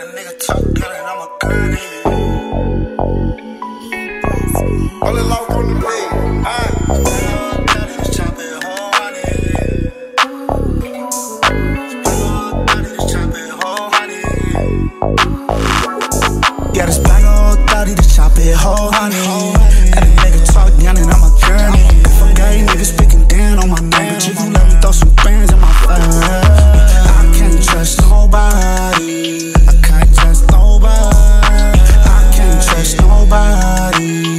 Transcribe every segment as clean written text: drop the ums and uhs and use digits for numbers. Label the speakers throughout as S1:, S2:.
S1: a nigga talk good and I'm a girl. All the love on the beat. Chop it whole honey. Chop it whole honey. Yeah, this bag of thotty to chop it whole honey. Let a nigga talk young and I'm a journey. If a gay nigga speaking down on my name, but you gon' let me throw some bands in my face. I can't trust nobody. I can't trust nobody. I can't trust nobody.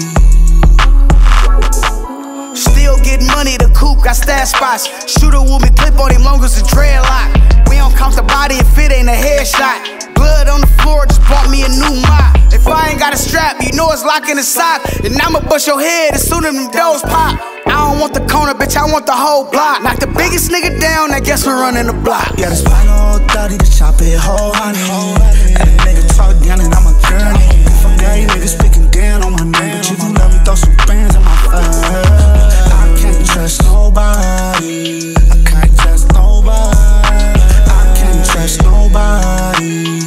S2: Still getting money, the coupe got stash spots. Shooter with me, clip on him long as a dreadlock. We don't count the body if it ain't a headshot. Blood on the floor, just bought me a new mop. If I ain't got a strap, you know it's locking the sock. And I'ma bust your head as soon as them doors pop. I don't want the corner, bitch, I want the whole block. Knock the biggest nigga down, I guess we're running the block.
S1: Yeah, this bag of thotty to chop it whole honey. Let a nigga talk young and I'm a journey. If a gay nigga speaking down on my name, but you gon' let me throw some bands in my face. I can't trust nobody. I can't trust nobody. I can't trust nobody.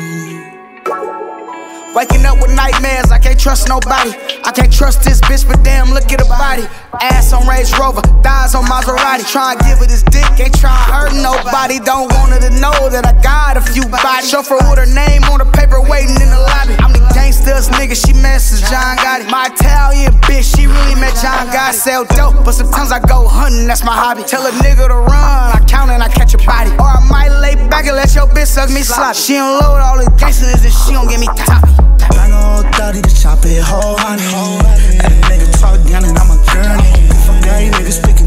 S2: Waking up with nightmares, I can't trust nobody. I can't trust this bitch, but damn, look at her body. Ass on Range Rover, thighs on Maserati. Tryna give her this dick, ain't tryna hurt nobody. Don't want her to know that I got a few bodies. Chauffeur with her name on the paper, waiting in the lobby. I'm the gangster's nigga, she messes John Gotti. My Italian bitch, she really met John Gotti. Sell dope, but sometimes I go hunting, that's my hobby. Tell a nigga to run, I count and I catch a body. Or I might lay back and let your bitch suck me sloppy. She don't load all the gangsters and she don't get me toppy.
S1: Bag of thotty to chop it whole honey. Let a nigga talk young and I'm a journey. If a gay nigga speaking